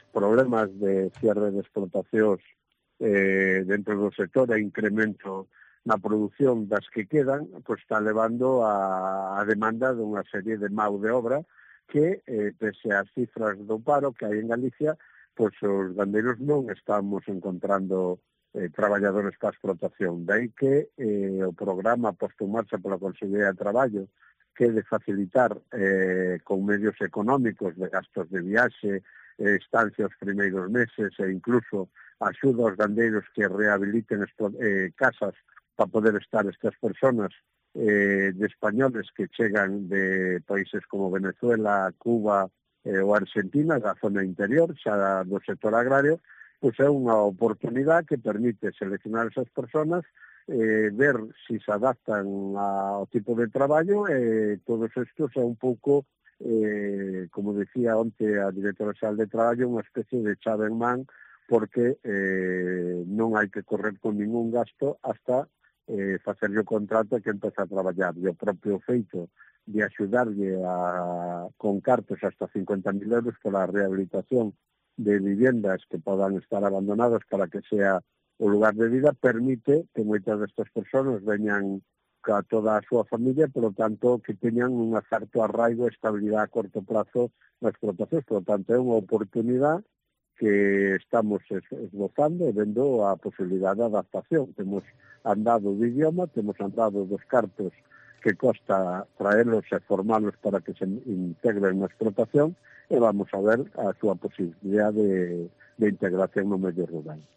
problemas de cierre de explotacións dentro do sector e incremento na produción das que quedan, pois está levando a demanda dunha serie de mão de obra que, pese ás cifras do paro que hai en Galicia, pois os gandeiros non estamos encontrando traballadores para a explotación. Daí que o programa posto en marcha pola Consellería de Traballo, que de facilitar con medios económicos de gastos de viaxe, estancia os primeiros meses e incluso axuda aos gandeiros que rehabiliten casas para poder estar estas personas de españoles que chegan de países como Venezuela, Cuba ou Argentina, da zona interior, xa do sector agrario, pois é unha oportunidade que permite seleccionar esas personas, ver se se adaptan ao tipo de traballo e todos estos é un pouco, como decía onte a directora xeral de Traballo, unha especie de chave en man porque non hai que correr con ningún gasto hasta facerlle o contrato e que empeza a traballar. E o propio feito de axudarlle con cartos hasta 50.000 euros pola rehabilitación de viviendas que podan estar abandonadas para que sea o lugar de vida, permite que moitas destas persoas veñan a toda a súa familia, por lo tanto, que teñan un certo arraigo e estabilidade a corto prazo nas explotacións. Por lo tanto, é unha oportunidade que estamos esbozando e vendo a posibilidade de adaptación. Temos andado do idioma, temos andado dos cartos que costa traerlos e formarlos para que se integren na explotación e vamos a ver a súa posibilidade de integración no medio rural.